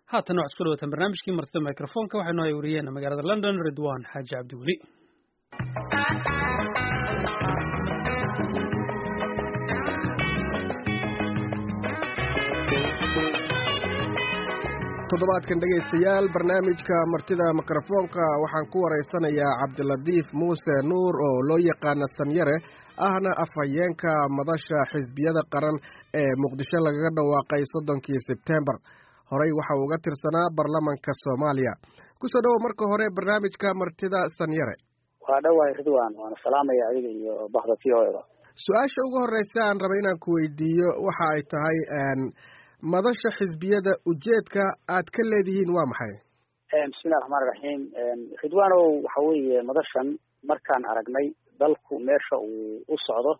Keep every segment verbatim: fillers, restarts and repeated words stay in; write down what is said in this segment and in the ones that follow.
haatan waxaad ku dhawaataan barnaamijkii martida microfonka waxaynu hay wariyeen magaalada London Ridwan Xaaji Cabdiweli. toddobaadkan dhegaystayaal barnaamijka martida mikrofoonka waxaan ku wareysanayaa Cabdiladiif Muuse Nuur oo loo yaqaan Sanyare ahna afhayeenka madasha xisbiyada qaran ee Muqdisho lagaga dhawaaqay soddonkii Sebtembar. Horey waxa uu uga tirsanaa baarlamaanka Soomaaliya. Ku soo dhawo marka hore barnaamijka martida Sanyare. Waa dhawahay Ridwan, waan salaamaya adiga iyo bahda T O A. Su'aasha ugu horeysa aan rabay inaan ku weydiiyo waxa ay tahay aan madasha xisbiyada ujeedka aad ka leedihiin waa maxay? Bismillahir Rahmaanir Rahiim. Ridwanow waxa weeye madashan markaan aragnay dalku meesha uu u socdo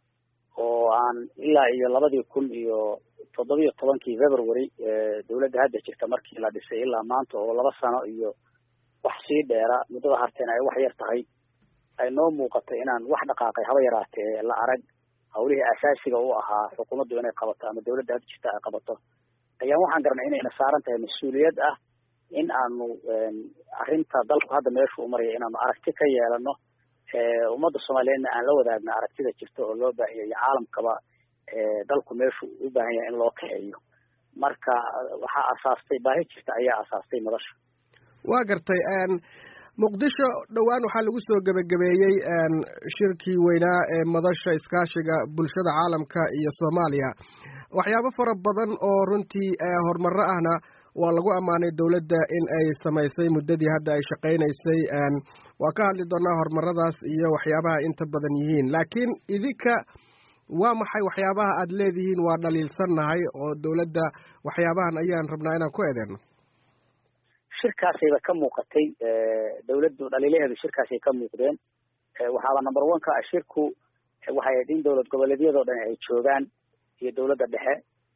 oo aan ilaa iyo labadii kun iyo toddoba iyo tobankii February dawladda hadda jirta markii la dhisay ilaa maanta oo laba sano iyo wax sii dheera muddada harteen ay wax yar tahay ay noo muuqatay inaan wax dhaqaaqay haba yaraatee la arag hawlihii asaasiga u ahaa xukuumaddu inay qabato ama dawladda hadda jirta ay qabato ayaan waxaan garanay inayna saaran tahay mas-uuliyad ah in aanu arrinta dalku hadda meeshu u maraya inaanu aragti ka yeelano ummadda Soomaaliyeedna aan la wadaagno aragtida jirta oo loo baahan yahay caalamkaba dalku meeshu u baahan yahay in loo kaxeeyo marka waxaa asaastay baahi jirta ayaa asaastay madasha. waa gartay Muqdisho dhawaan waxaa lagu soo gabagabeeyay shirkii weynaa ee madasha iskaashiga bulshada caalamka iyo Soomaaliya. Waxyaabo fara badan oo runtii horumarro ahna waa lagu amaanay dawladda in ay samaysay muddadii hadda ay shaqaynaysay. waa ka hadli doonaa horumarradaas iyo waxyaabaha inta badan yihiin. Laakiin idinka waa maxay waxyaabaha aad leedihiin waa dhaliilsannahay oo dawladda waxyaabahan ayaan rabnaa inaan ku eedeeno? shirkaasayba ka muuqatay dawladdu dhaliilaheedu shirkaasay ka muuqdeen waxaaba number one ka ah shirku waxay ahayd in dawlad goboleedyadoo dhan ay joogaan iyo dawladda dhexe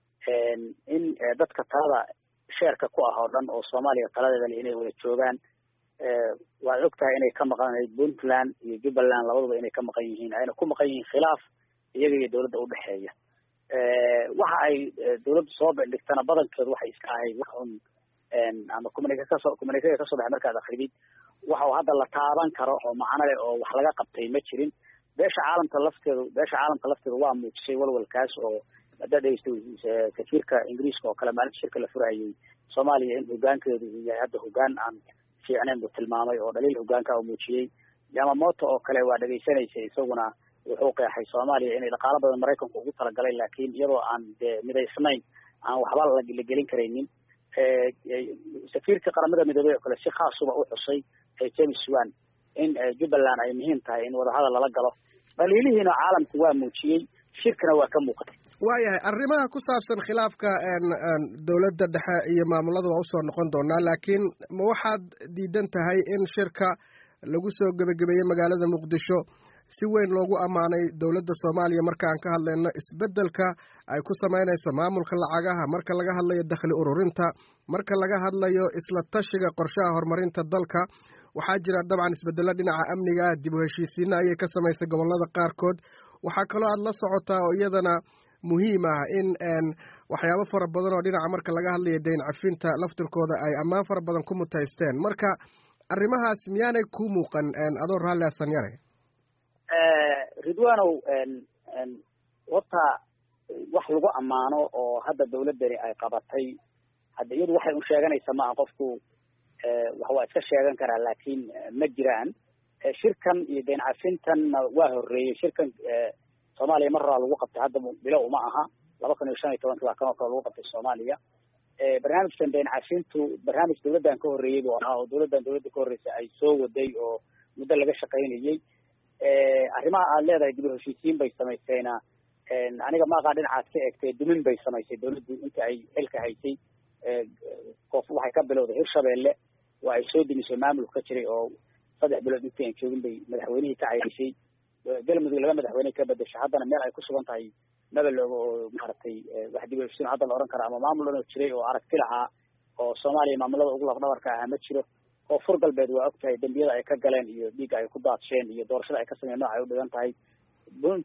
in dadka talada sheerka ku ah oo dhan oo Soomaaliya taladeeda inay wada joogaan waad ogtahay inay ka maqanayd Puntland iyo Jubbaland labaduba inay ka maqan yihiin ayna ku maqan yihiin khilaaf iyaga iyo dawladda u dhexeeya waxa ay dawladdu soo bandhigtana badankeedu waxay iska ahayd wax un ama communication ka soo communication ka soo baxay markaad akhridid waxa uu hadda la taaban karo oo macna leh oo wax laga qabtay ma jirin beesha caalamka lafteedu beesha caalamka lafteedu waa muujisay walwalkaas oo dadaysto safiirka Ingiriiska oo kale maalinta shirka la furayay Soomaaliya in hoggaankeedu yahay hadda hoggaan aan fiicnayn buu tilmaamay oo dhaliil hoggaanka uu muujiyay Yamamoto oo kale waa dhageysanaysay isaguna wuxuu qeexay Soomaaliya inay dhaqaale badan Mareykanku ugu talagalay laakiin iyadoo aan midaysnayn aan waxba la gelin karaynin safiirka qaramada midoobay oo kale si khaas ah u xusay James Wan in Jubbaland ay muhiim tahay in wada hadal lala galo dhaliilihiina caalamku waa muujiyay shirkana waa ka muuqatay. waayahay arrimaha ku saabsan khilaafka dawladda dhexe iyo maamulada waa usoo noqon doonaa laakiin ma waxaad diidan tahay in shirka lagu soo gabagabeeyey magaalada Muqdisho si weyn loogu amaanay dawladda Soomaaliya marka aan ka hadlayno isbeddelka ay ku sameynayso maamulka lacagaha marka laga hadlayo dakhli ururinta marka laga hadlayo isla tashiga qorshaha horumarinta dalka waxaa jira dabcan isbeddello dhinaca amniga dib u heshiisiinna ayay ka samaysay gobollada qaarkood waxaa kaloo aad la socotaa oo iyadana muhiim ah in waxyaabo fara badan oo dhinaca marka laga hadlayo deyn cafinta laftirkooda ay ammaan fara badan ku mutaysteen marka arrimahaas miyaanay ku muuqan adoo raalli ah Sanyare? Ridwanow horta wax lagu ammaano oo hadda dawladdani ay qabatay hadda iyadu waxay u sheeganaysaa ma qofku wax waa iska sheegan karaa laakiin ma jiraan shirkan iyo deyn cafintan waa horeeyay shirkan Soomaaliya mar hore lagu qabtay hadda bilow ma aha laba kun iyo shan iyo toban waa kan oo lagu qabtay Soomaaliya barnaamijkan deyn cafintu barnaamij dawladdan ka horeeyay oo ah oo dawladdan dawladda ka horeysay ay soo waday oo muddo laga shaqaynayay arrimaha aad leedahay dib u heshiisiin bay samaysayna aniga ma aqaan dhinacaad ka eegtay dumin bay samaysay dawladdu inta ay xilka haysay qof waxay ka bilowday Hirshabeelle waa ay soo dimisay maamulka ka jiray oo saddex bilood intii aan joogin bay madaxweynihii ka cayrisay galmudug laga madaxweyne ka bedeshay haddana meel ay ku sugan tahay mabel oo maaragtay wax dib u heshiisiin hadda la oran kara ama maamul oo jiray oo aragti lahaa oo Soomaaliya maamulada ugu lafdhabarka ah ma jiro oo fur galbeed waa ogtahay dambiyada ay ka galeen iyo dhiigga ay ku daadsheen iyo doorashada ay ka sameeyeen nooc ay u dhigan tahay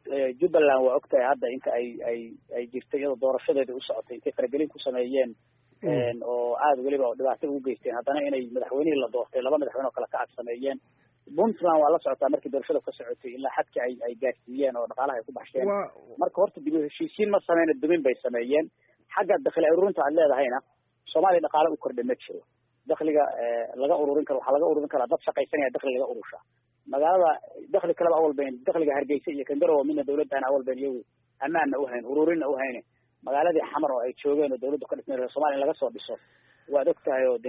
Jubbaland waa ogtahay hadda inta ay ay ay jirtay iyadoo doorashadeeda u socotay intay faragelin ku sameeyeen oo aada weliba dhibaato ugu geysteen haddana inay madaxweynihii la doortay laba madaxweyne oo kale ka ag sameeyeen puntland waa la socotaa markii doorashada ka socotay ilaa xadka ay ay gaarsiiyeen oo dhaqaalaha ay ku baxsheen marka horta dib u heshiisiin ma sameyna dumin bay sameeyeen xagga dakhli ururinta aad leedahayna soomaaliya dhaqaale u kordha ma jiro dakhliga laga ururin karo waxaa laga ururin karaa dad shaqaysanaya dakhli laga urusha magaalada dakhli kaleba awal bayn dakhliga hargeysa iyo kangarow mina dawladana awal bayn iyagu amaanna u hayn ururinna u hayne magaaladii xamar oo ay joogeen oo dawladdu ka dhismay Soomaaliya in laga soo dhiso waad ogtahay oo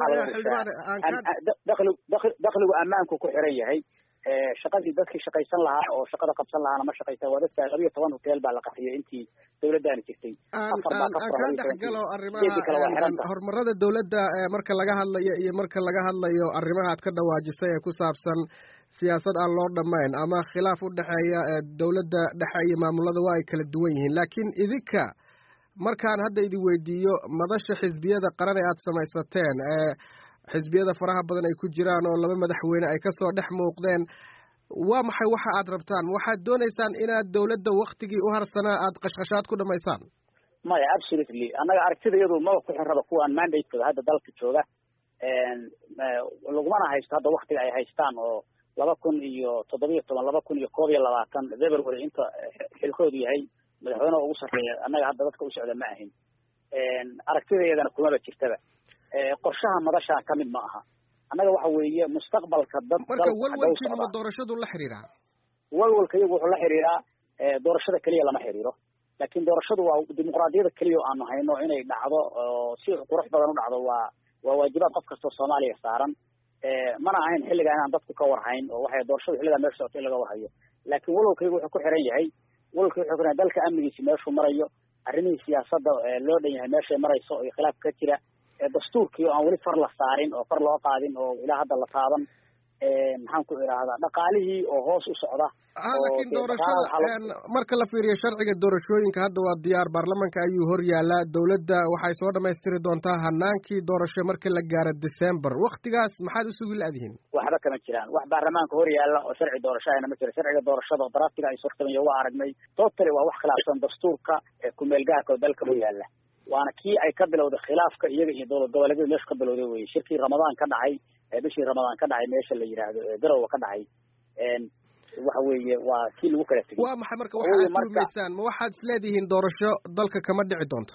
dakhli dakhligu amaanku ku xiran yahay shaqadii dadkii shaqaysan lahaa oo shaqada qabsan lahaana ma shaqaysan waa dadka laba iyo toban hotel baa la qaxiyay intii dawladdaani jirtay aan ka dhexgalo arrimaha horumarada dawladda marka laga hadlayo iyo marka laga hadlayo arrimaha aad ka dhawaajisay ee ku saabsan siyaasad aan loo dhammayn ama khilaaf u dhexeeya dawladda dhexe iyo maamulada waa ay kala duwan yihiin laakiin idinka markaan hadda idin weydiiyo madasha xisbiyada qaran ee aad samaysateen ee xisbiyada faraha badan ay ku jiraan oo laba madaxweyne ay kasoo dhex muuqdeen waa maxay waxa aad rabtaan waxaad doonaysaan inaad dawladda waktigii u harsanaa aad qashqashaad ku dhamaysaan maya absolutely annaga aragtida iyadu maba ku xirraba kuwaan mandatekooda hadda dalka jooga lagumana haysto hadda waktiga ay haystaan oo laba kun iyo toddobiyo toban laba kun iyo koob iyo labaatan february inta xilkoodu yahay madaxweyneha ugu sarreeya annaga hadda dadka u socda ma ahin aragtida iyadana kumaba jirtaba qorshaha madashaa ka mid ma aha annaga waxa weeye mustaqbalka dad marka walwalkiinama doorashadu la xiriiraa walwalka iyagu wuxuu la xiriiraa doorashada keliya lama xiriiro laakiin doorashadu waa dimuqraadiyada keliya oo aanu hayno inay dhacdo oo si qurux badan u dhacdo waa waa waajibaad qof kastoo soomaaliya saaran mana ahayn xilligaa inaan dadku ka warhayn oo waxay doorashadu xilligaa meesha socota in laga warhayo laakiin walwalka iyagu wuxuu ku xiran yahay walwalka wuxuu ku xiran yahay dalka amnigiisi meeshuu marayo arrimihii siyaasadda loo dhan yahay meeshay marayso iyo khilaaf ka jira dastuurkii oo aan weli far la saarin oo far loo qaadin oo ilaa hadda la taaban maxaan ku idhaahdaa dhaqaalihii oo hoos u socda laakiin doorashada marka la fiiriyo sharciga doorashooyinka hadda waa diyaar baarlamanka ayuu hor yaalaa dawladda waxay soo dhamaystiri doontaa hanaankii doorasho marka la gaaro december waktigaas maxaad u sugi la-dihiin waxba kama jiraan wax baarlamaanka hor yaala oo sharci doorasho ahna ma jiro sharciga doorashada oo daraftiga ay sortamayo waa aragnay totally waa wax khilaafsan dastuurka kumeel gaarka oo dalka u yaala waana kii ay ka bilowday khilaafka iyaga iyo dowlad goboleedyada meesha ka bilowday weye shirkii ramadaan ka dhacay bishii ramadaan ka dhacay meesha la yidhaahdo garowa ka dhacay waxa weeye waa kii lagu kala tegay waa maxay marka waxaad tuhmaysaan ma waxaad isleedihiin doorasho dalka kama dhici doonto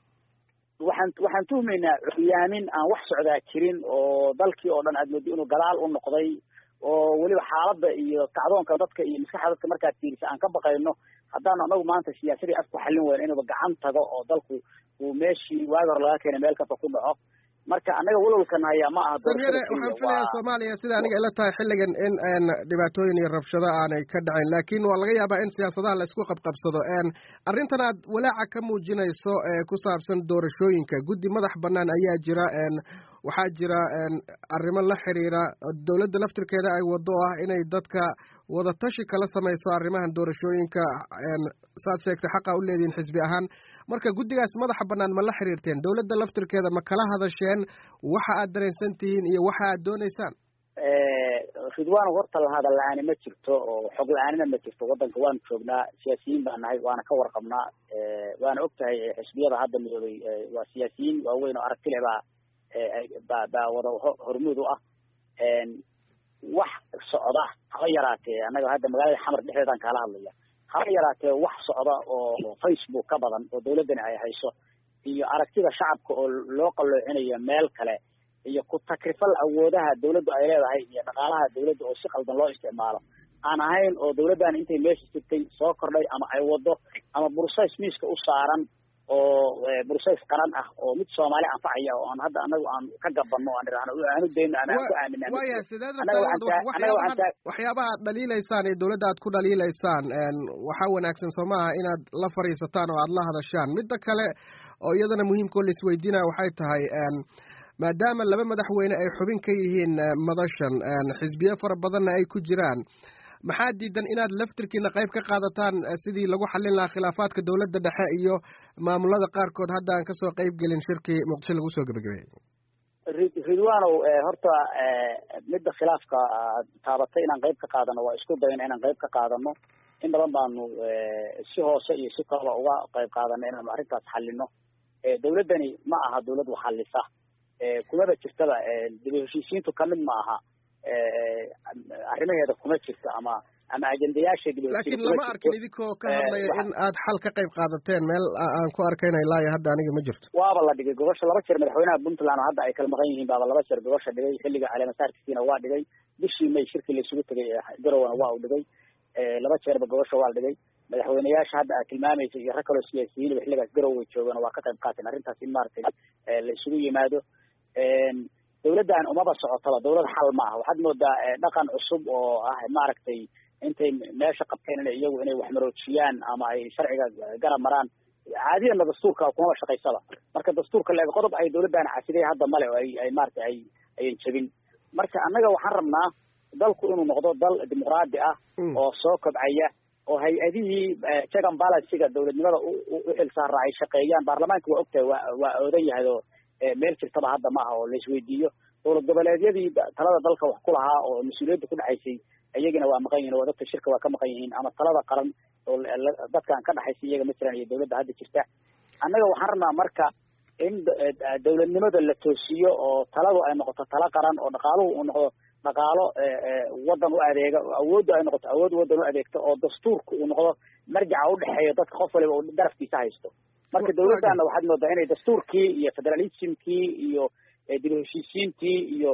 waxaan waxaan tuhmaynaa curyaamin aan wax socdaa jirin oo dalkii oo dhan aad moodi inuu gadaal u noqday oo weliba xaaladda iyo kacdoonka dadka iyo maskaxda dadka markaad fiirisa aan ka baqayno haddaanu anagu maanta siyaasadii af ku xallin weyno inuuba gacan tago oo dalku uu meeshii waagi hor laga keenay meel kasta ku dhaco marka anaga walwalkan hayaa ma aha samire waxaan filayaa soomaaliya sida aniga ila tahay xilligan in dhibaatooyin iyo rabshado aanay ka dhacin laakiin waa laga yaabaa in siyaasadaha la isku qabqabsado arrintan aad walaaca ka muujinayso ku saabsan doorashooyinka guddi madax bannaan ayaa jira waxaa jira arrimo la xiriira dawladda laftirkeeda ay wado ah inay dadka wadatashi kala samayso arrimahan doorashooyinka saad sheegtay xaqa u leedihiin xisbi ahaan marka guddigaas madaxa bannaan ma la xiriirteen dawladda laftirkeeda ma kala hadasheen waxa aad dareensan tihiin iyo waxa aad doonaysaan ridwaan horta la hadal la-aani ma jirto oo xog la-aanina ma jirto waddanka waanu joognaa siyaasiyiin baan nahay waana ka warqabnaa waana og tahay xisbiyada hadda midoobay waa siyaasiyiin waaweyn oo aragti leh baa ba baa wada hormuud u ah wax socda haba yaraatee annaga hadda magaalada xamar dhexdeedaan kaala hadlaya haba yaraatee wax socda oo facebook ka badan oo dawladdani ay hayso iyo aragtida shacabka oo loo qalloocinayo meel kale iyo ku takrifal awoodaha dawladdu ay leedahay iyo dhaqaalaha dawladda oo si qaldan loo isticmaalo aan ahayn oo dawladdan intay meesha jirtay soo kordhay ama ay wado ama bursays miiska u saaran oo bursays qaran ah oo mid soomaali anfacaya oo aan hadda anagu aan ka gabanno aan idhaahno aanu dayno ama aan ku aaminaa waya sideed waxyaabaha aad dhaliilaysaan ee dawladda aad ku dhaliilaysaan waxaa wanaagsan soo maaha inaad la fadhiisataan oo aad la hadashaan midda kale oo iyadana muhiimka oo laisweydiinaya waxay tahay maadaama laba madaxweyne ay xubin ka yihiin madashan xisbiyo fara badanna ay ku jiraan maxaa diidan inaad laftirkiina qayb ka qaadataan sidii lagu xallin lahaa khilaafaadka dawladda dhexe iyo maamulada qaarkood hadda aan kasoo qayb gelin shirkii muqdisho lagu soo gebagabeeyey ridwaanow horta midda khilaafka taabatay inaan qayb ka qaadano waa isku dayna inaan qayb ka qaadano in badan baanu si hoose iyo si kalaba uga qayb qaadano inaanu arrintaas xallino dawladdani ma aha dawlad waxalisa kumaba jirtaba dib u heshiisiintu kamid ma aha arrimaheeda kuma jirto ama ama ajendayaasha dib u laakiin lama arkin idinkoo ka hadlaya in aad xal ka qayb qaadateen meel aan ku arkayna ilaa iyo hadda aniga ma jirto waaba la dhigay gobosha laba jeer madaxweynaha puntland oo hadda ay kala maqan yihiin baaba laba jeer gobosha dhigay xilliga caleemasaarkiisiina waa dhigay bishii may shirkii la isugu tegay garowana waa u dhigay laba jeerba gobosha waa la dhigay madaxweyneyaasha hadda aad tilmaamaysa iyo rag kaloo siyaasiyiin xilligaas garow way joogaan waa ka qayb qaateen arrintaas in maaragtay la isugu yimaado dawladdan umaba socotaba dawlad xal ma aha waxaad moodaa dhaqan cusub oo ah maaragtay intay meesha qabteen inay iyagu inay wax maroojiyaan ama ay sharciga garab maraan caadiyana dastuurka kumaba shaqaysaba marka dastuurka leeg qodob ay dawladdan casiday hadda male oo ay ay maaragtay ay ayan jebin marka annaga waxaan rabnaa dalku inuu noqdo dal dimuqraadi ah oo soo kobcaya oo hay-adihii check and balansiga dawladnimada u xil saaraa ay shaqeeyaan baarlamaanka waa ogtahay waa waa oodan yahay oo meel jirtaba hadda ma aha oo la isweydiiyo dowlad goboleedyadii talada dalka wax ku lahaa oo mas-uuliyadda ku dhaxaysay iyagana waa maqan yihin waa dadka shirka waa ka maqan yihiin ama talada qaran oo dadkaan ka dhaxaysay iyaga ma jiraan iyo dawladda hadda jirta annaga waxaan rabnaa marka in dawladnimada la toosiyo oo taladu ay noqoto talo qaran oo dhaqaaluhu uu noqdo dhaqaalo waddan u adeega awooddu ay noqoto awood waddan u adeegto oo dastuurka uu noqdo marjaca udhexeeya dadka qof waliba uu garafkiisa haysto marka dawladdaana waxaad moodaa inay dastuurkii iyo federalismkii iyo dib u heshiisiintii iyo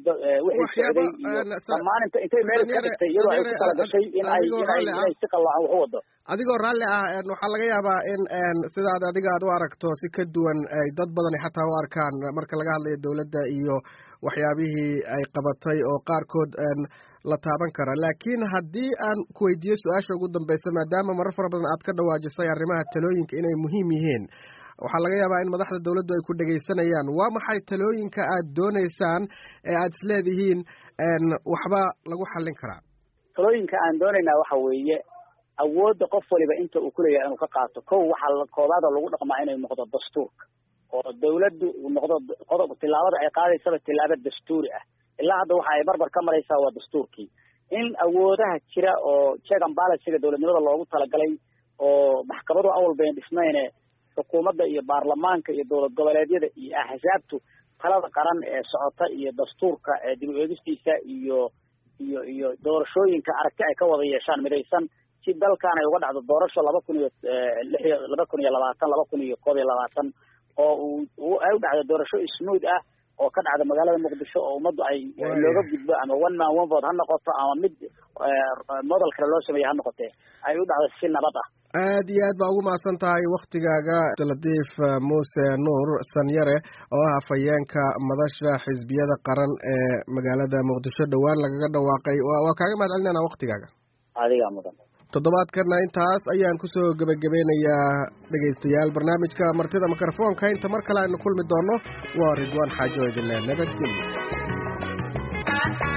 wixii socday iyo dhammaan inta intay meel ka dhigtay iyadoo ay ku kala gashay in ay inay si qaloocan wax u wado adigoo raalli ah waxaa laga yaabaa in sidaad adiga aad u aragto si ka duwan ay dad badani xataa u arkaan marka laga hadlayo dawladda iyo waxyaabihii ay qabatay oo qaarkood la taaban kara laakiin haddii aan ku weydiiyo su-aasha ugu dambaysa maadaama marar fara badan aad ka dhawaajisay arrimaha talooyinka inay muhiim yihiin waxaa laga yaabaa in madaxda dawladdu ay ku dhegaysanayaan waa maxay talooyinka aad doonaysaan ee aad isleedihiin waxba lagu xallin karaa talooyinka aan doonaynaa waxa weeye awoodda qof waliba inta uu kuleeyahay inuu ka qaato kow waxaa koobaad oo lagu dhaqmaa inay noqdo dastuurka oo dawladdu uu noqdo qodob tillaabada ay qaadaysaba tillaabo dastuuri ah ilaa hadda waxa ay barbar ka maraysaa waa dastuurkii in awoodaha jira oo check and balansiga dawladnimada loogu talagalay oo maxkamadu awal bayn dhismayne xukuumadda iyo baarlamaanka iyo dowlad goboleedyada iyo axsaabtu talada qaran ee socota iyo dastuurka dib u eegistiisa iyo iyo iyo doorashooyinka aragti ay ka wada yeeshaan midaysan si dalkan ay uga dhacdo doorasho laba kun iyo lix iyo laba kun iyo labaatan laba kun iyo koob iyo labaatan oo uu ay u dhacdo doorasho smooth ah oo ka dhacda magaalada muqdisho oo ummaddu ay looga gudbo ama one man one vote ha noqoto ama mid model kale loo sameeya ha noqotee ay u dhacdo si nabad ah aad iyo aad baa ugu mahadsan tahay waktigaaga latiif muuse nuur sanyare oo ah afhayeenka madasha xisbiyada qaran ee magaalada muqdisho dhowaan lagaga dhawaaqay waa kaaga mahad celinayna waktigaaga adigaa mudan toddobaadkana intaas ayaan kusoo gebagabeynayaa dhegaystayaal barnaamijka martida mikrofoonka inta mar kale aynu kulmi doono waa ridwaan xaajo idinle nabadgelyo